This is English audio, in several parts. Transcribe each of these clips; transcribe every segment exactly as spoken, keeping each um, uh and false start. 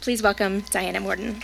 Please welcome Diana Morton.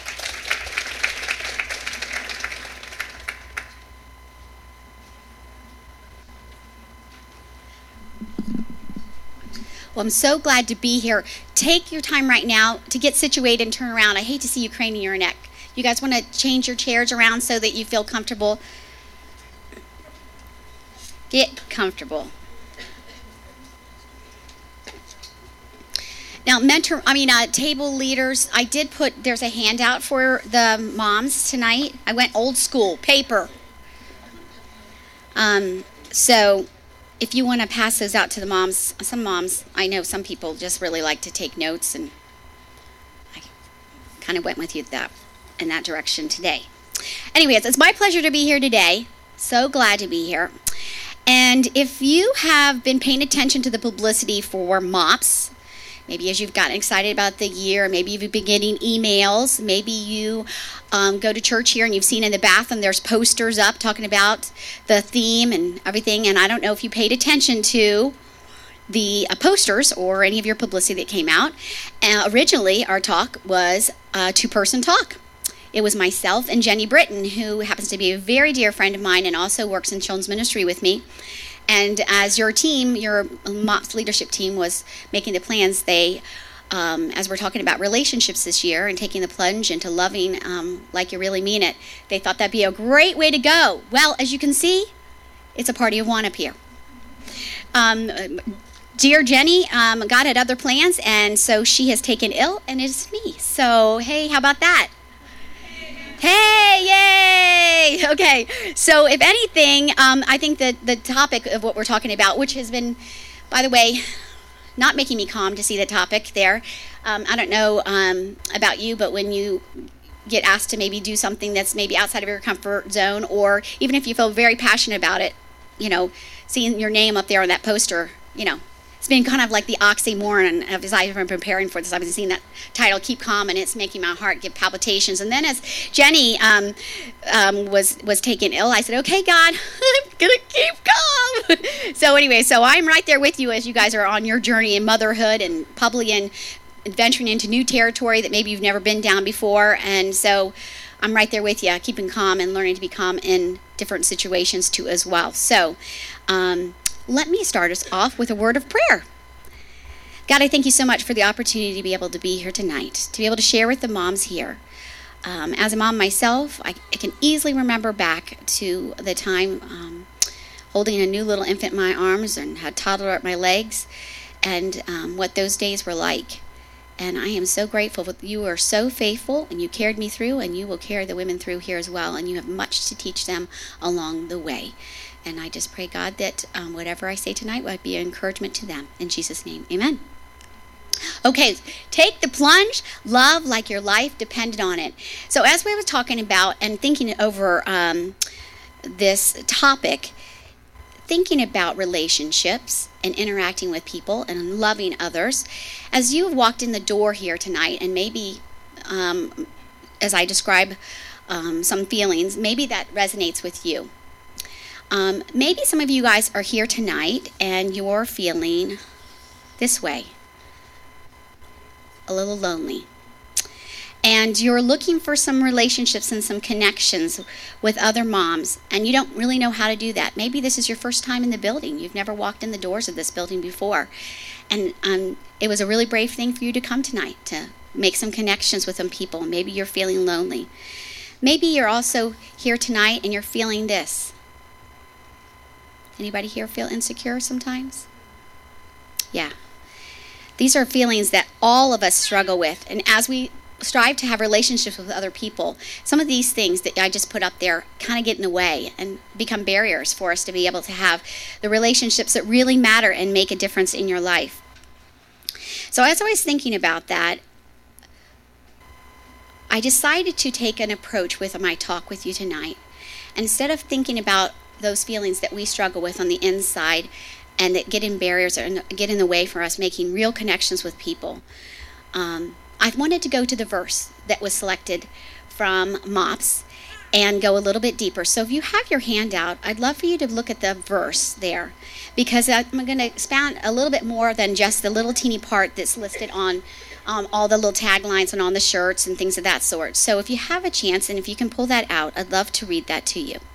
Well, I'm so glad to be here. Take your time right now to get situated and turn around. I hate to see you craning your neck. You guys want to change your chairs around so that you feel comfortable? Get comfortable. Now, mentor, I mean, uh, table leaders, I did put, there's a handout for the moms tonight. I went old school, paper. Um, so if you want to pass those out to the moms, some moms, I know some people just really like to take notes, and I kind of went with you that in that direction today. Anyways, it's my pleasure to be here today. So glad to be here. And if you have been paying attention to the publicity for MOPS, maybe as you've gotten excited about the year, maybe you've been getting emails, maybe you um, go to church here and you've seen in the bathroom there's posters up talking about the theme and everything, and I don't know if you paid attention to the uh, posters or any of your publicity that came out. Uh, originally, our talk was a two-person talk. It was myself and Jenny Britton, who happens to be a very dear friend of mine and also works in children's ministry with me. And as your team, your MOPS leadership team was making the plans, they, um, as we're talking about relationships this year and taking the plunge into loving um, like you really mean it, they thought that'd be a great way to go. Well, as you can see, it's a party of one up here. Um, dear Jenny, um, God had other plans, and so she has taken ill, and it's me. So, hey, how about that? Hey, yay! Okay, so if anything, um, I think that the topic of what we're talking about, which has been, by the way, not making me calm to see the topic there. Um, I don't know um, about you, but when you get asked to maybe do something that's maybe outside of your comfort zone, or even if you feel very passionate about it, you know, seeing your name up there on that poster, you know, it's been kind of like the oxymoron of as I've been preparing for this. I've been seeing that title, Keep Calm, and it's making my heart give palpitations. And then as Jenny um, um, was was taken ill, I said, okay, God, I'm going to keep calm. So anyway, so I'm right there with you as you guys are on your journey in motherhood and probably in venturing into new territory that maybe you've never been down before. And so I'm right there with you, keeping calm and learning to be calm in different situations too as well. So um let me start us off with a word of prayer. God, I thank you so much for the opportunity to be able to be here tonight, to be able to share with the moms here. Um, as a mom myself, I, I can easily remember back to the time um, holding a new little infant in my arms and had toddler at my legs, and um, what those days were like. And I am so grateful that you are so faithful, and you carried me through, and you will carry the women through here as well, and you have much to teach them along the way. And I just pray, God, that um, whatever I say tonight will be an encouragement to them. In Jesus' name, amen. Okay, take the plunge. Love like your life depended on it. So as we were talking about and thinking over um, this topic, thinking about relationships and interacting with people and loving others, as you have walked in the door here tonight, and maybe um, as I describe um, some feelings, maybe that resonates with you. Um, maybe some of you guys are here tonight and you're feeling this way, a little lonely. And you're looking for some relationships and some connections with other moms, and you don't really know how to do that. Maybe this is your first time in the building. You've never walked in the doors of this building before. And um, it was a really brave thing for you to come tonight to make some connections with some people. Maybe you're feeling lonely. Maybe you're also here tonight and you're feeling this. Anybody here feel insecure sometimes? Yeah. These are feelings that all of us struggle with. And as we strive to have relationships with other people, some of these things that I just put up there kind of get in the way and become barriers for us to be able to have the relationships that really matter and make a difference in your life. So as I was thinking about that, I decided to take an approach with my talk with you tonight. And instead of thinking about those feelings that we struggle with on the inside and that get in barriers or get in the way for us making real connections with people, um, I wanted to go to the verse that was selected from MOPS and go a little bit deeper. So if you have your handout, I'd love for you to look at the verse there, because I'm going to expand a little bit more than just the little teeny part that's listed on um, all the little taglines and on the shirts and things of that sort. So if you have a chance and if you can pull that out, I'd love to read that to you.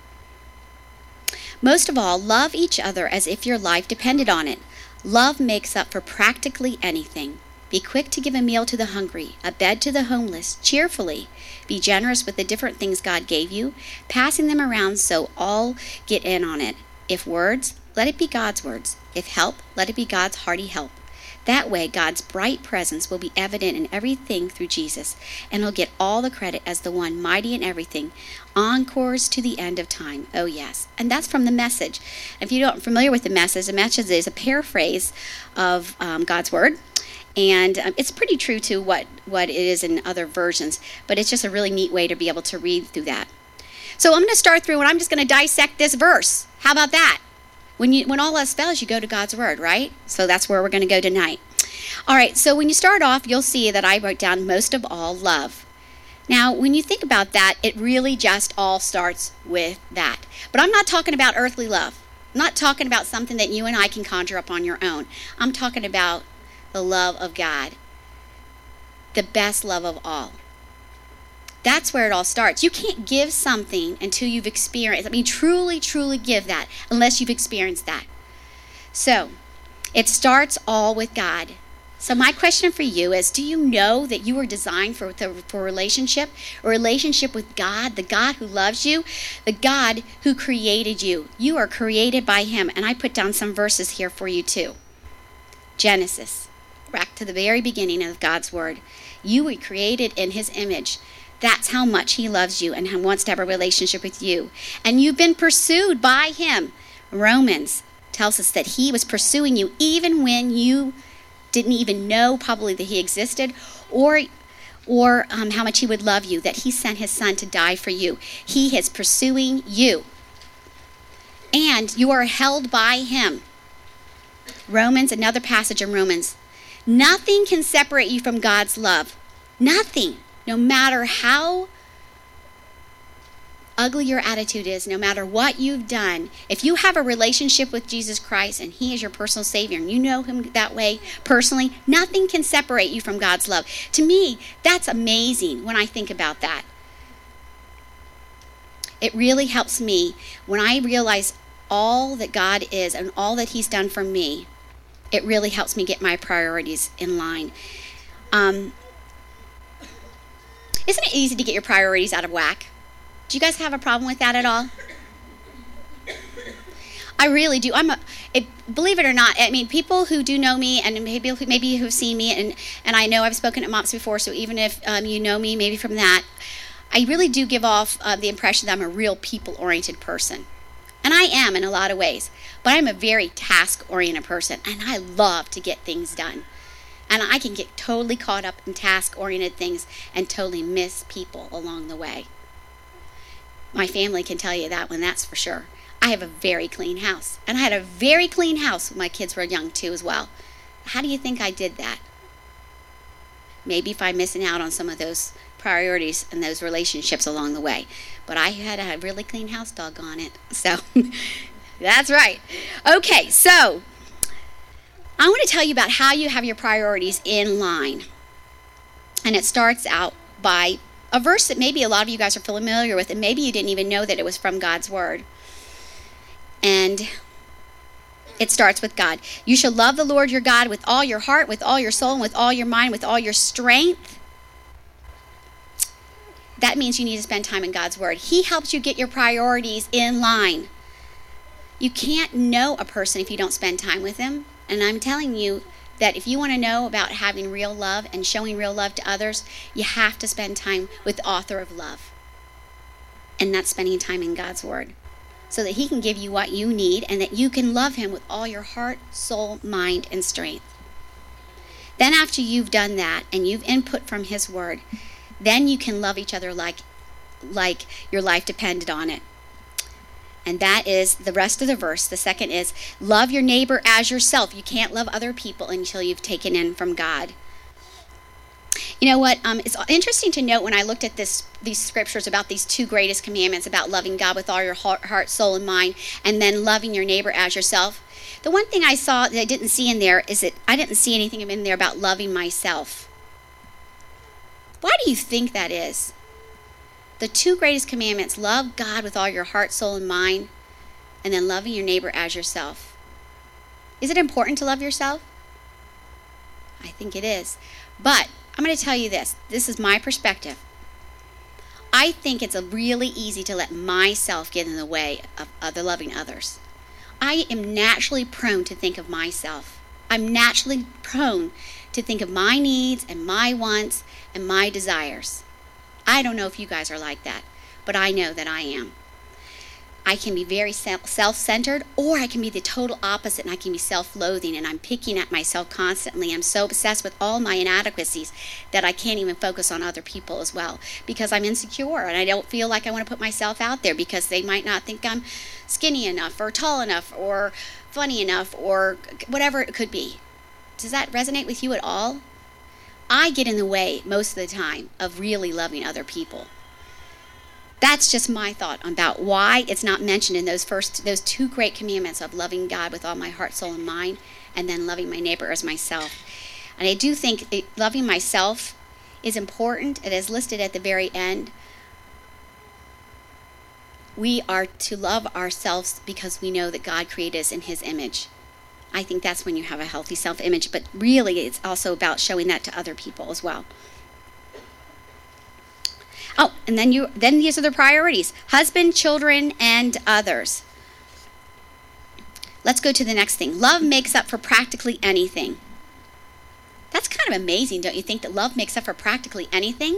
Most of all, love each other as if your life depended on it. Love makes up for practically anything. Be quick to give a meal to the hungry, a bed to the homeless, cheerfully. Be generous with the different things God gave you, passing them around so all get in on it. If words, let it be God's words. If help, let it be God's hearty help. That way, God's bright presence will be evident in everything through Jesus, and he'll get all the credit as the one mighty in everything. Encores to the end of time. Oh, yes. And that's from the Message. If you're not familiar with the Message, the Message is a paraphrase of um, God's Word. And um, it's pretty true to what, what it is in other versions, but it's just a really neat way to be able to read through that. So I'm going to start through and I'm just going to dissect this verse. How about that? When you when all else fails, you go to God's Word, right? So that's where we're going to go tonight. All right, so when you start off, you'll see that I wrote down most of all love. Now, when you think about that, it really just all starts with that. But I'm not talking about earthly love. I'm not talking about something that you and I can conjure up on your own. I'm talking about the love of God, the best love of all. That's where it all starts. You can't give something until you've experienced, I mean, truly, truly give that, unless you've experienced that. So, it starts all with God. So my question for you is, do you know that you were designed for, for a relationship? A relationship with God, the God who loves you, the God who created you. You are created by him. And I put down some verses here for you too. Genesis, back to the very beginning of God's Word. You were created in his image. That's how much he loves you and wants to have a relationship with you. And you've been pursued by him. Romans tells us that he was pursuing you even when you didn't even know probably that he existed, or or um, how much he would love you, that he sent his son to die for you. He is pursuing you. And you are held by him. Romans, another passage in Romans. Nothing can separate you from God's love. Nothing. No matter how ugly your attitude is, no matter what you've done, if you have a relationship with Jesus Christ and he is your personal Savior and you know him that way personally, nothing can separate you from God's love. To me, that's amazing when I think about that. It really helps me when I realize all that God is and all that he's done for me. It really helps me get my priorities in line. Um, isn't it easy to get your priorities out of whack? Do you guys have a problem with that at all? I really do. I'm a, it, believe it or not, I mean, people who do know me and maybe maybe who've seen me, and, and I know I've spoken at MOPS before, so even if um, you know me maybe from that, I really do give off uh, the impression that I'm a real people-oriented person. And I am in a lot of ways, but I'm a very task-oriented person, and I love to get things done. And I can get totally caught up in task-oriented things and totally miss people along the way. My family can tell you that one, that's for sure. I have a very clean house. And I had a very clean house when my kids were young too as well. How do you think I did that? Maybe if I'm missing out on some of those priorities and those relationships along the way. But I had a really clean house, doggone it. So, that's right. Okay, so I want to tell you about how you have your priorities in line. And it starts out by a verse that maybe a lot of you guys are familiar with, and maybe you didn't even know that it was from God's Word. And it starts with God. You shall love the Lord your God with all your heart, with all your soul, and with all your mind, with all your strength. That means you need to spend time in God's Word. He helps you get your priorities in line. You can't know a person if you don't spend time with them. And I'm telling you that if you want to know about having real love and showing real love to others, you have to spend time with the author of love. And that's spending time in God's Word, so that he can give you what you need and that you can love him with all your heart, soul, mind, and strength. Then after you've done that and you've input from his Word, then you can love each other like, like your life depended on it. And that is the rest of the verse. The second is, love your neighbor as yourself. You can't love other people until you've taken in from God. You know what? Um, it's interesting to note when I looked at this, these scriptures about these two greatest commandments, about loving God with all your heart, heart, soul, and mind, and then loving your neighbor as yourself. The one thing I saw that I didn't see in there is that I didn't see anything in there about loving myself. Why do you think that is? The two greatest commandments, love God with all your heart, soul, and mind, and then loving your neighbor as yourself. Is it important to love yourself? I think it is. But I'm going to tell you this. This is my perspective. I think it's a really easy to let myself get in the way of other loving others. I am naturally prone to think of myself. I'm naturally prone to think of my needs and my wants and my desires. I don't know if you guys are like that, but I know that I am. I can be very self-centered, or I can be the total opposite, and I can be self-loathing, and I'm picking at myself constantly. I'm so obsessed with all my inadequacies that I can't even focus on other people as well, because I'm insecure, and I don't feel like I want to put myself out there because they might not think I'm skinny enough, or tall enough, or funny enough, or whatever it could be. Does that resonate with you at all? I get in the way most of the time of really loving other people. That's just my thought about why it's not mentioned in those first, those two great commandments of loving God with all my heart, soul, and mind, and then loving my neighbor as myself. And I do think it, loving myself is important. It is listed at the very end. We are to love ourselves because we know that God created us in His image. I think that's when you have a healthy self-image, but really it's also about showing that to other people as well. Oh, and then you then these are the priorities: husband, children, and others. Let's go to the next thing. Love makes up for practically anything. That's kind of amazing, don't you think, that love makes up for practically anything?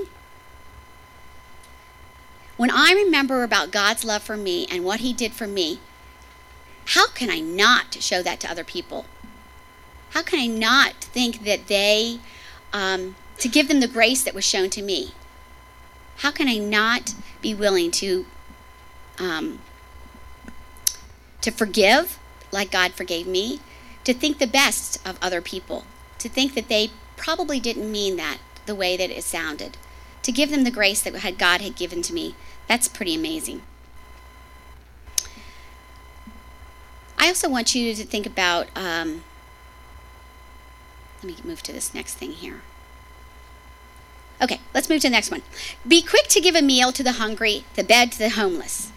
When I remember about God's love for me and what He did for me, how can I not show that to other people? How can I not think that they, um, to give them the grace that was shown to me? How can I not be willing to um, to forgive like God forgave me, to think the best of other people, to think that they probably didn't mean that the way that it sounded, to give them the grace that had God had given to me? That's pretty amazing. I also want you to think about, um, let me move to this next thing here. Okay, let's move to the next one. Be quick to give a meal to the hungry, the bed to the homeless.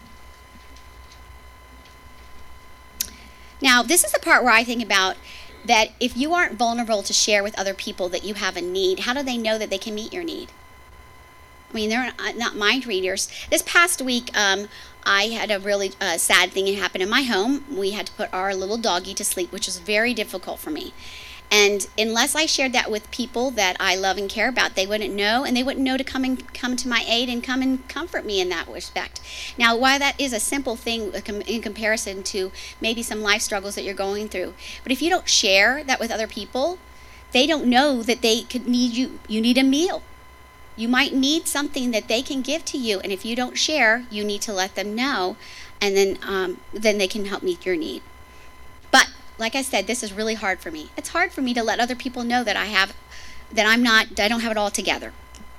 Now, this is the part where I think about that if you aren't vulnerable to share with other people that you have a need, how do they know that they can meet your need? I mean, they're not mind readers. This past week, um, I had a really uh, sad thing happen in my home. We had to put our little doggie to sleep, which was very difficult for me. And unless I shared that with people that I love and care about, they wouldn't know, and they wouldn't know to come and come to my aid and come and comfort me in that respect. Now, while that is a simple thing in comparison to maybe some life struggles that you're going through, but if you don't share that with other people, they don't know that they could need you. You need a meal. You might need something that they can give to you, and if you don't share, you need to let them know, and then um, then they can help meet your need. But like I said, this is really hard for me. It's hard for me to let other people know that I have, that I'm not, I don't have it all together.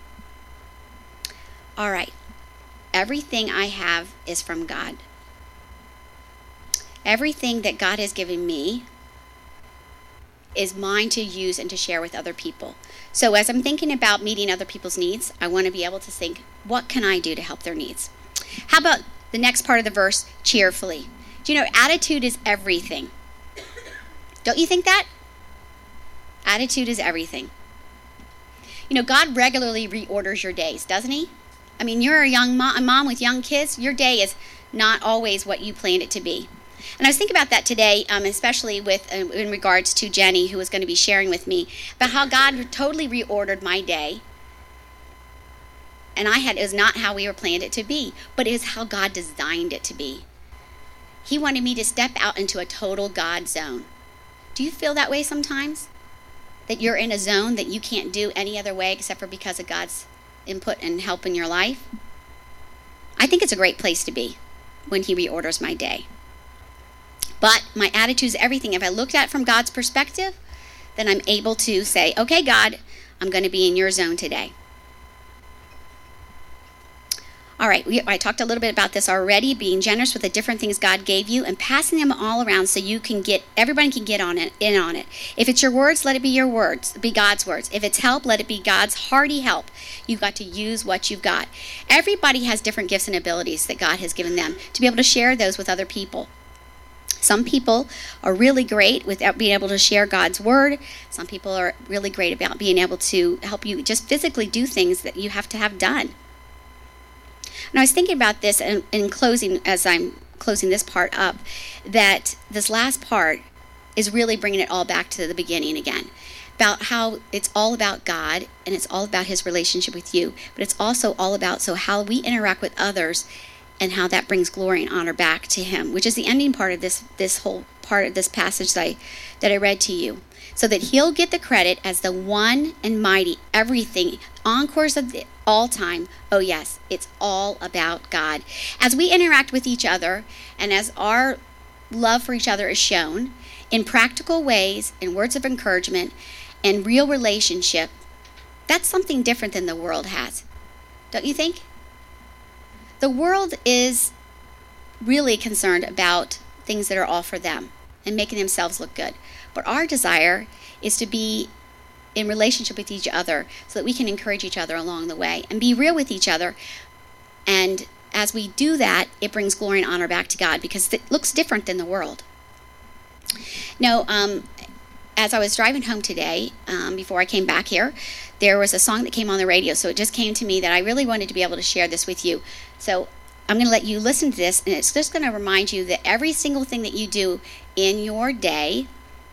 All right. Everything I have is from God. Everything that God has given me is mine to use and to share with other people. So as I'm thinking about meeting other people's needs, I want to be able to think, what can I do to help their needs? How about the next part of the verse, cheerfully? Do you know, attitude is everything. Don't you think that? Attitude is everything. You know, God regularly reorders your days, doesn't He? I mean, you're a young mom, a mom with young kids. Your day is not always what you planned it to be. And I was thinking about that today, um, especially with uh, in regards to Jenny, who was going to be sharing with me about how God totally reordered my day. And I had, it was not how we were planned it to be, but it is how God designed it to be. He wanted me to step out into a total God zone. Do you feel that way sometimes? That you're in a zone that you can't do any other way except for because of God's input and help in your life? I think it's a great place to be when He reorders my day. But my attitude is everything. If I looked at it from God's perspective, then I'm able to say, okay, God, I'm going to be in your zone today. All right, we, I talked a little bit about this already, being generous with the different things God gave you and passing them all around so you can get, everybody can get on it, in on it. If it's your words, let it be your words, be God's words. If it's help, let it be God's hearty help. You've got to use what you've got. Everybody has different gifts and abilities that God has given them to be able to share those with other people. Some people are really great without being able to share God's word. Some people are really great about being able to help you just physically do things that you have to have done. And I was thinking about this in, in closing, as I'm closing this part up, that this last part is really bringing it all back to the beginning again, about how it's all about God and it's all about his relationship with you, but it's also all about so how we interact with others and how that brings glory and honor back to him, which is the ending part of this this whole part of this passage that I, that I read to you. So that he'll get the credit as the one and mighty, everything, encores of the, all time. Oh yes, it's all about God. As we interact with each other and as our love for each other is shown in practical ways, in words of encouragement, and real relationship, that's something different than the world has. Don't you think? The world is really concerned about things that are all for them and making themselves look good. But our desire is to be in relationship with each other so that we can encourage each other along the way and be real with each other. And as we do that, it brings glory and honor back to God because it looks different than the world. Now, um, as I was driving home today, um, before I came back here, there was a song that came on the radio. So it just came to me that I really wanted to be able to share this with you. So I'm going to let you listen to this, and it's just going to remind you that every single thing that you do in your day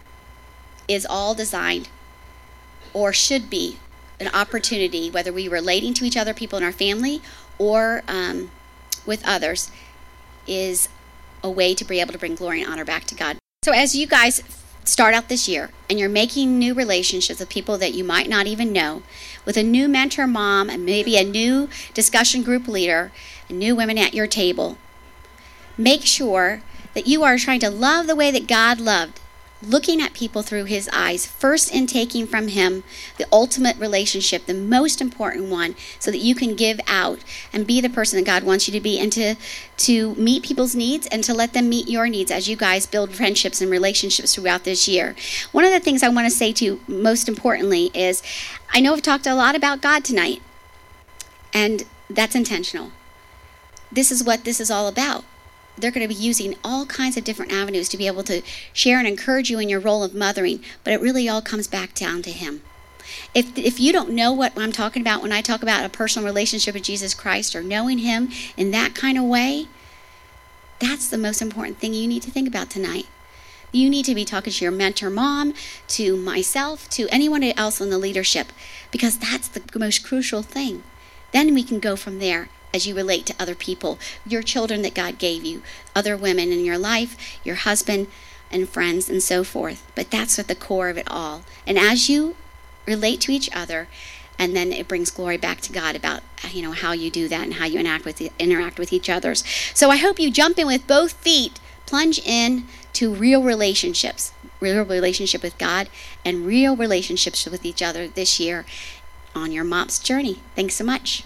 is all designed or should be an opportunity, whether we're relating to each other, people in our family, or um, with others, is a way to be able to bring glory and honor back to God. So as you guys start out this year and you're making new relationships with people that you might not even know, with a new mentor mom and maybe a new discussion group leader, and new women at your table, make sure that you are trying to love the way that God loved, looking at people through his eyes, first in taking from him the ultimate relationship, the most important one, so that you can give out and be the person that God wants you to be, and to, to meet people's needs and to let them meet your needs as you guys build friendships and relationships throughout this year. One of the things I want to say to you most importantly is, I know I've talked a lot about God tonight, and that's intentional. This is what this is all about. They're going to be using all kinds of different avenues to be able to share and encourage you in your role of mothering, but it really all comes back down to him. If if you don't know what I'm talking about when I talk about a personal relationship with Jesus Christ or knowing him in that kind of way, that's the most important thing you need to think about tonight. You need to be talking to your mentor mom, to myself, to anyone else in the leadership, because that's the most crucial thing. Then we can go from there as you relate to other people, your children that God gave you, other women in your life, your husband and friends and so forth. But that's at the core of it all. And as you relate to each other, and then it brings glory back to God about, you know, how you do that and how you interact with interact with each others. So I hope you jump in with both feet, plunge in to real relationships, real relationship with God and real relationships with each other this year on your mom's journey. Thanks so much.